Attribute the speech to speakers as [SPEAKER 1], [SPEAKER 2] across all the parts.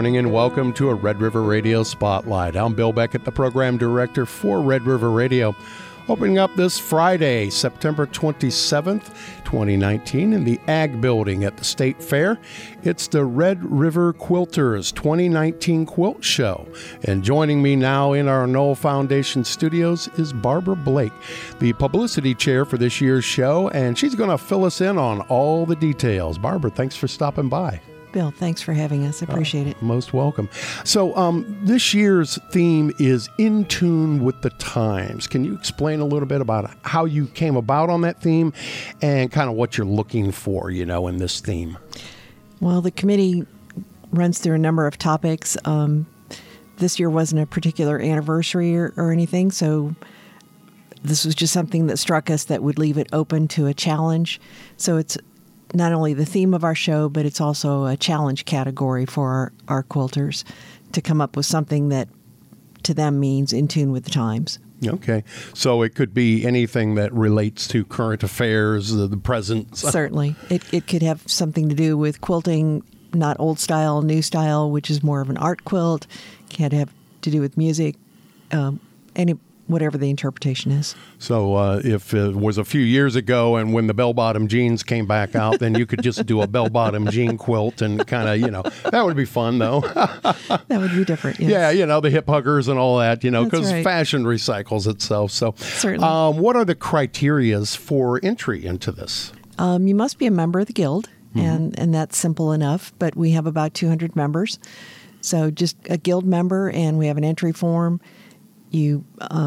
[SPEAKER 1] morning and welcome to a Red River Radio Spotlight. I'm Bill Beckett, the program director for Red River Radio. Opening up this Friday, September 27th, 2019, in the Ag Building at the State Fair. It's the Red River Quilters 2019 Quilt Show. And joining me now in our Knoll Foundation studios is Barbara Blake, the publicity chair for this year's show, and she's going to fill us in on all the details. Barbara, thanks for stopping by.
[SPEAKER 2] Bill, thanks for having us. I appreciate it.
[SPEAKER 1] Most welcome. So this year's theme is In Tune with the Times. Can you explain a little bit about how you came about on that theme and kind of what you're looking for, in this theme?
[SPEAKER 2] Well, the committee runs through a number of topics. This year wasn't a particular anniversary or anything, so this was just something that struck us that would leave it open to a challenge. So it's not only the theme of our show, but it's also a challenge category for our quilters to come up with something that to them means in tune with the times.
[SPEAKER 1] Okay. So it could be anything that relates to current affairs, the present.
[SPEAKER 2] Certainly. It could have something to do with quilting, not old style, new style, which is more of an art quilt. It can have to do with music, whatever the interpretation is. So
[SPEAKER 1] if it was a few years ago and when the bell-bottom jeans came back out, then you could just do a bell-bottom jean quilt and kind of, that would be fun, though.
[SPEAKER 2] That would be different, yes.
[SPEAKER 1] Yeah, the hip huggers and all that, because
[SPEAKER 2] right.
[SPEAKER 1] Fashion recycles itself. So
[SPEAKER 2] certainly.
[SPEAKER 1] What are the criterias for entry into this?
[SPEAKER 2] You must be a member of the Guild, and that's simple enough, but we have about 200 members. So just a Guild member, and we have an entry form. You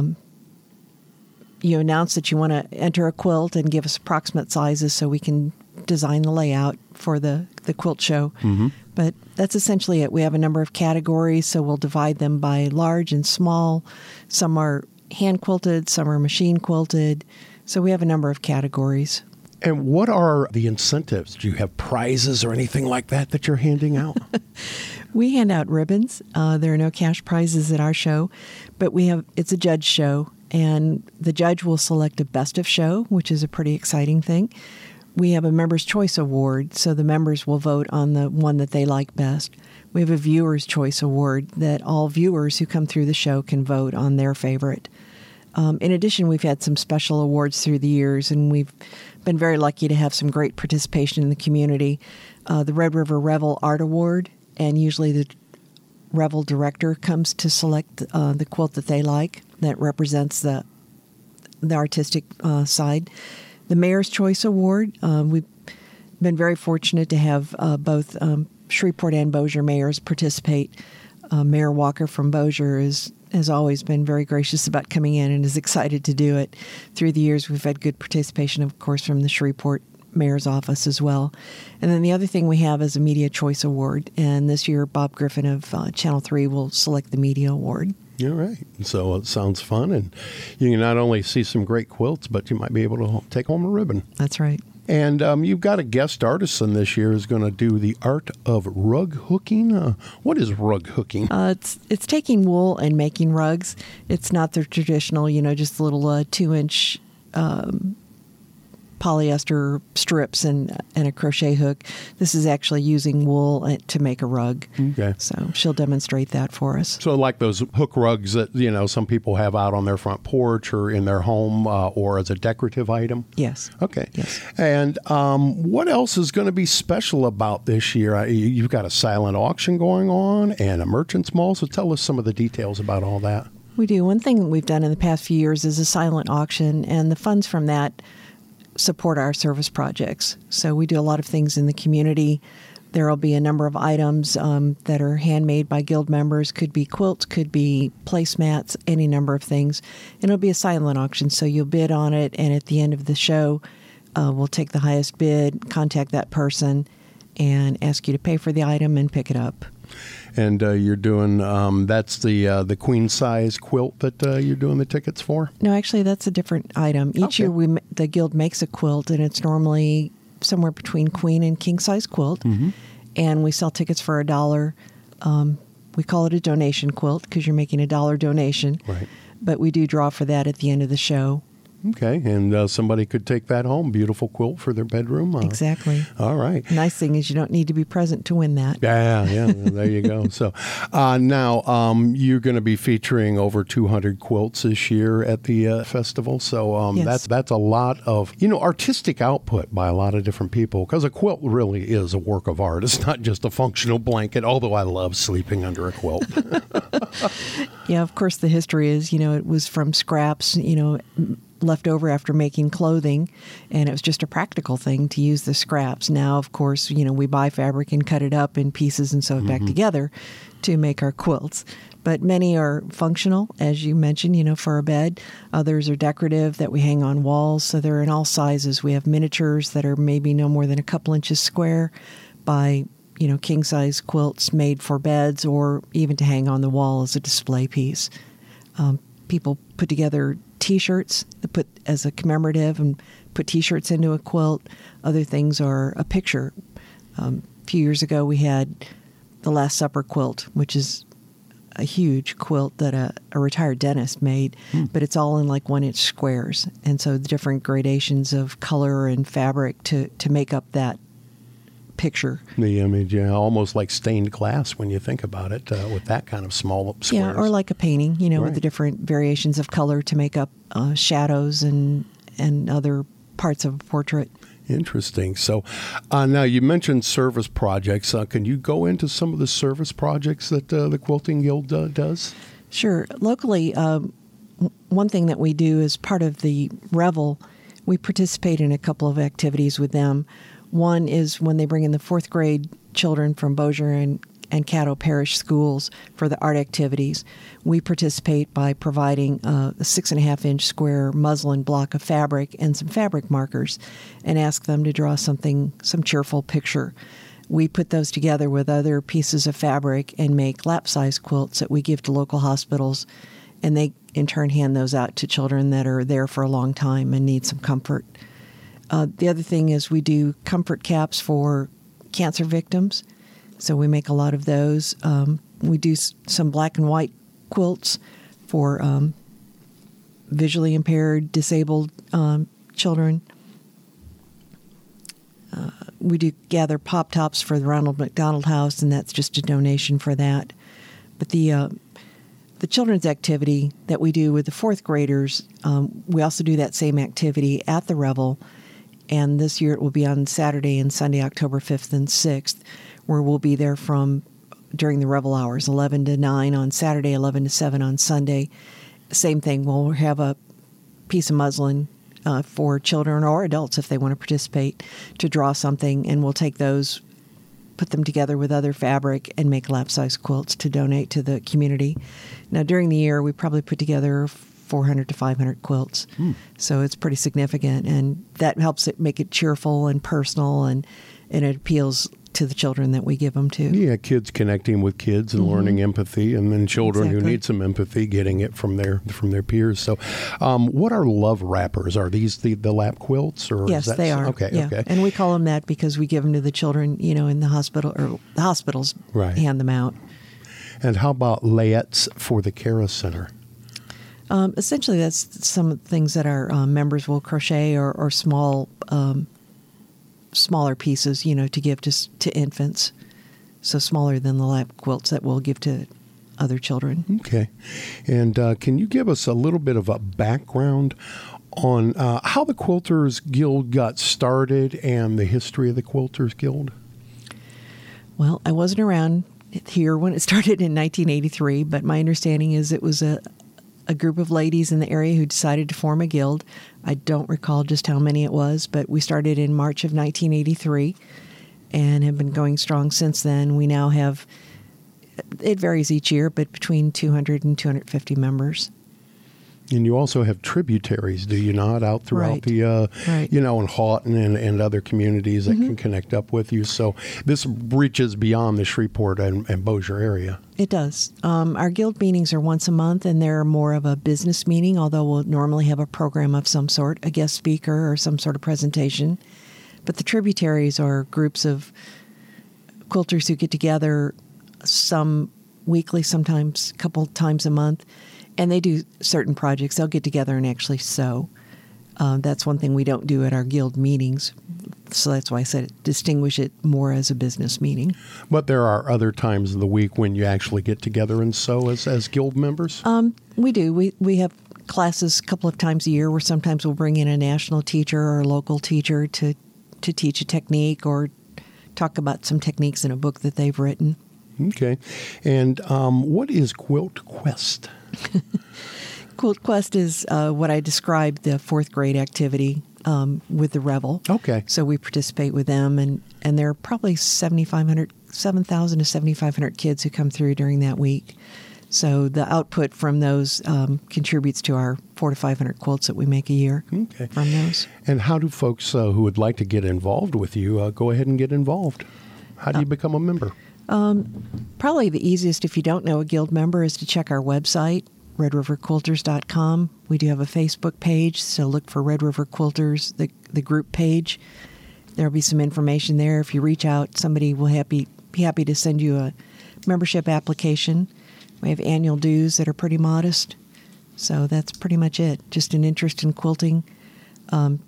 [SPEAKER 2] announce that you want to enter a quilt and give us approximate sizes so we can design the layout for the quilt show. Mm-hmm. But that's essentially it. We have a number of categories, so we'll divide them by large and small. Some are hand quilted, some are machine quilted. So we have a number of categories.
[SPEAKER 1] And what are the incentives? Do you have prizes or anything like that you're handing out?
[SPEAKER 2] We hand out ribbons. There are no cash prizes at our show, but it's a judge show, and the judge will select a best of show, which is a pretty exciting thing. We have a Members' Choice Award, so the members will vote on the one that they like best. We have a Viewer's Choice Award that all viewers who come through the show can vote on their favorite. In addition, we've had some special awards through the years, and we've been very lucky to have some great participation in the community. The Red River Revel Art Award, and usually the Revel director comes to select the quilt that they like that represents the artistic side. The Mayor's Choice Award, we've been very fortunate to have both Shreveport and Bossier mayors participate. Mayor Walker from Bossier has always been very gracious about coming in and is excited to do it. Through the years, we've had good participation, of course, from the Shreveport Mayor's office as well. And then the other thing we have is a Media Choice Award. And this year, Bob Griffin of Channel 3 will select the Media Award.
[SPEAKER 1] You're right. So it sounds fun. And you can not only see some great quilts, but you might be able to take home a ribbon.
[SPEAKER 2] That's right.
[SPEAKER 1] And you've got a guest artisan this year who's going to do the art of rug hooking. What is rug hooking?
[SPEAKER 2] It's taking wool and making rugs. It's not the traditional, just little 2-inch polyester strips and a crochet hook. This is actually using wool to make a rug.
[SPEAKER 1] Okay.
[SPEAKER 2] So she'll demonstrate that for us.
[SPEAKER 1] So like those hook rugs that, some people have out on their front porch or in their home or as a decorative item?
[SPEAKER 2] Yes.
[SPEAKER 1] Okay.
[SPEAKER 2] Yes.
[SPEAKER 1] And what else is going to be special about this year? You've got a silent auction going on and a merchant's mall. So tell us some of the details about all that.
[SPEAKER 2] We do. One thing that we've done in the past few years is a silent auction, and the funds from that support our service projects. So we do a lot of things in the community. There will be a number of items that are handmade by Guild members. Could be quilts, could be placemats, any number of things. And it'll be a silent auction, so you'll bid on it, and at the end of the show, we'll take the highest bid, contact that person, and ask you to pay for the item and pick it up.
[SPEAKER 1] And you're doing, that's the queen size quilt that you're doing the tickets for?
[SPEAKER 2] No, actually, that's a different item. Each year, the Guild makes a quilt, and it's normally somewhere between queen and king size quilt. Mm-hmm. And we sell tickets for $1. We call it a donation quilt because you're making a $1 donation.
[SPEAKER 1] Right.
[SPEAKER 2] But we do draw for that at the end of the show.
[SPEAKER 1] Okay, and somebody could take that home. Beautiful quilt for their bedroom.
[SPEAKER 2] Exactly.
[SPEAKER 1] All right.
[SPEAKER 2] Nice thing is you don't need to be present to win that.
[SPEAKER 1] Yeah, there you go. So now you're going to be featuring over 200 quilts this year at the festival. So
[SPEAKER 2] Yes.
[SPEAKER 1] that's a lot of, artistic output by a lot of different people, because a quilt really is a work of art. It's not just a functional blanket, although I love sleeping under a quilt.
[SPEAKER 2] Yeah, of course, the history is, it was from scraps, left over after making clothing, and it was just a practical thing to use the scraps. Now, of course, we buy fabric and cut it up in pieces and sew it back together to make our quilts. But many are functional, as you mentioned, for a bed. Others are decorative that we hang on walls, so they're in all sizes. We have miniatures that are maybe no more than a couple inches square by king-size quilts made for beds or even to hang on the wall as a display piece. People put together T-shirts that put as a commemorative and put T-shirts into a quilt. Other things are a picture. A few years ago, we had the Last Supper quilt, which is a huge quilt that a retired dentist made, but it's all in like 1-inch squares. And so the different gradations of color and fabric to make up that picture.
[SPEAKER 1] The image, almost like stained glass when you think about it, with that kind of small squares.
[SPEAKER 2] Yeah, or like a painting,
[SPEAKER 1] Right.
[SPEAKER 2] with the different variations of color to make up shadows and other parts of a portrait.
[SPEAKER 1] Interesting. So now you mentioned service projects. Can you go into some of the service projects that the Quilting Guild does?
[SPEAKER 2] Sure. Locally, one thing that we do as part of the Revel, we participate in a couple of activities with them. One is when they bring in the 4th grade children from Bossier and Caddo Parish schools for the art activities. We participate by providing a 6.5-inch square muslin block of fabric and some fabric markers and ask them to draw some cheerful picture. We put those together with other pieces of fabric and make lap-size quilts that we give to local hospitals, and they in turn hand those out to children that are there for a long time and need some comfort. The other thing is we do comfort caps for cancer victims. So we make a lot of those. We do some black and white quilts for visually impaired, disabled children. We do gather pop tops for the Ronald McDonald House, and that's just a donation for that. But the children's activity that we do with the 4th graders, we also do that same activity at the Revel. And this year it will be on Saturday and Sunday, October 5th and 6th, where we'll be there during the Revel hours, 11 to 9 on Saturday, 11 to 7 on Sunday. Same thing, we'll have a piece of muslin for children or adults if they want to participate to draw something, and we'll take those, put them together with other fabric, and make lap-size quilts to donate to the community. Now, during the year, we probably put together 400 to 500 quilts. So it's pretty significant, and that helps it make it cheerful and personal, and it appeals to the children that we give them to.
[SPEAKER 1] Yeah, kids connecting with kids and learning empathy, and then children who need some empathy getting it from their peers. So what are love wrappers? Are these the lap quilts? Or
[SPEAKER 2] yes, they are.
[SPEAKER 1] Okay.
[SPEAKER 2] And we call them that because we give them to the children, in the hospital, or the hospitals hand them out.
[SPEAKER 1] And how about layettes for the Cara Center?
[SPEAKER 2] Essentially, that's some things that our members will crochet or smaller pieces, to give to infants. So smaller than the lap quilts that we'll give to other children.
[SPEAKER 1] Okay. And can you give us a little bit of a background on how the Quilters Guild got started and the history of the Quilters Guild?
[SPEAKER 2] Well, I wasn't around here when it started in 1983, but my understanding is it was a group of ladies in the area who decided to form a guild. I don't recall just how many it was, but we started in March of 1983 and have been going strong since then. We now have, it varies each year, but between 200 and 250 members.
[SPEAKER 1] And you also have tributaries, do you not, out throughout the, in Houghton and other communities that can connect up with you. So this reaches beyond the Shreveport and Bossier area.
[SPEAKER 2] It does. Our guild meetings are once a month, and they're more of a business meeting, although we'll normally have a program of some sort, a guest speaker or some sort of presentation. But the tributaries are groups of quilters who get together, some weekly, sometimes a couple times a month, and they do certain projects. They'll get together and actually sew. That's one thing we don't do at our guild meetings. So that's why I said distinguish it more as a business meeting.
[SPEAKER 1] But there are other times of the week when you actually get together and sew as guild members?
[SPEAKER 2] We do. We have classes a couple of times a year where sometimes we'll bring in a national teacher or a local teacher to teach a technique or talk about some techniques in a book that they've written.
[SPEAKER 1] Okay. And what is Quilt Quest?
[SPEAKER 2] Quilt Quest is what I described, the fourth grade activity with the Revel.
[SPEAKER 1] Okay.
[SPEAKER 2] So we participate with them, and there are probably 7,000 to 7,500 kids who come through during that week. So the output from those contributes to our 400 to 500 quilts that we make a year from those.
[SPEAKER 1] And how do folks who would like to get involved with you go ahead and get involved? How do you become a member?
[SPEAKER 2] Probably the easiest, if you don't know a guild member, is to check our website, redriverquilters.com. We do have a Facebook page, so look for Red River Quilters, the group page. There'll be some information there. If you reach out, somebody will be happy to send you a membership application. We have annual dues that are pretty modest. So that's pretty much it. Just an interest in quilting. To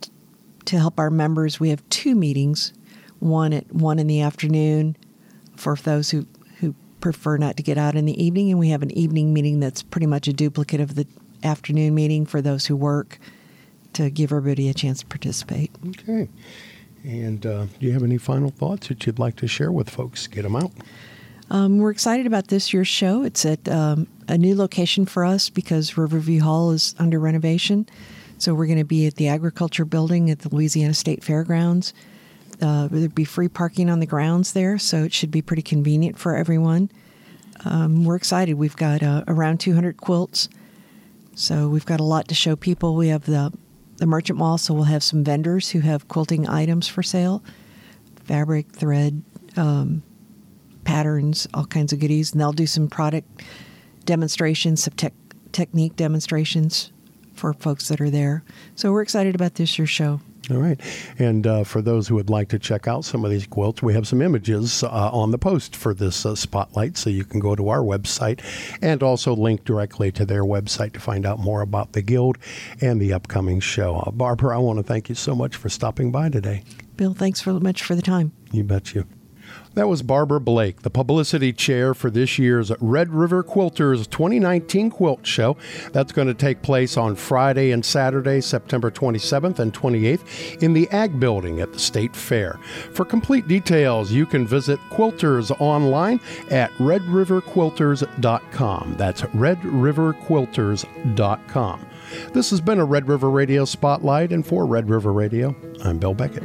[SPEAKER 2] help our members, we have 2 meetings, one at 1 in the afternoon for those who prefer not to get out in the evening, and we have an evening meeting that's pretty much a duplicate of the afternoon meeting for those who work, to give everybody a chance to participate.
[SPEAKER 1] Okay. And do you have any final thoughts that you'd like to share with folks? Get them out.
[SPEAKER 2] We're excited about this year's show. It's at a new location for us because Riverview Hall is under renovation. So we're going to be at the Agriculture Building at the Louisiana State Fairgrounds. There'll be free parking on the grounds there, so it should be pretty convenient for everyone. We're excited. We've got around 200 quilts, so we've got a lot to show people. We have the Merchant Mall, so we'll have some vendors who have quilting items for sale, fabric, thread, patterns, all kinds of goodies, and they'll do some product demonstrations, some technique demonstrations for folks that are there. So we're excited about this year's show.
[SPEAKER 1] All right. And for those who would like to check out some of these quilts, we have some images on the post for this spotlight, so you can go to our website and also link directly to their website to find out more about the Guild and the upcoming show. Barbara, I want to thank you so much for stopping by today.
[SPEAKER 2] Bill, thanks very much for the time.
[SPEAKER 1] You bet you. That was Barbara Blake, the publicity chair for this year's Red River Quilters 2019 Quilt Show. That's going to take place on Friday and Saturday, September 27th and 28th in the Ag Building at the State Fair. For complete details, you can visit Quilters online at redriverquilters.com. That's redriverquilters.com. This has been a Red River Radio Spotlight, and for Red River Radio, I'm Bill Beckett.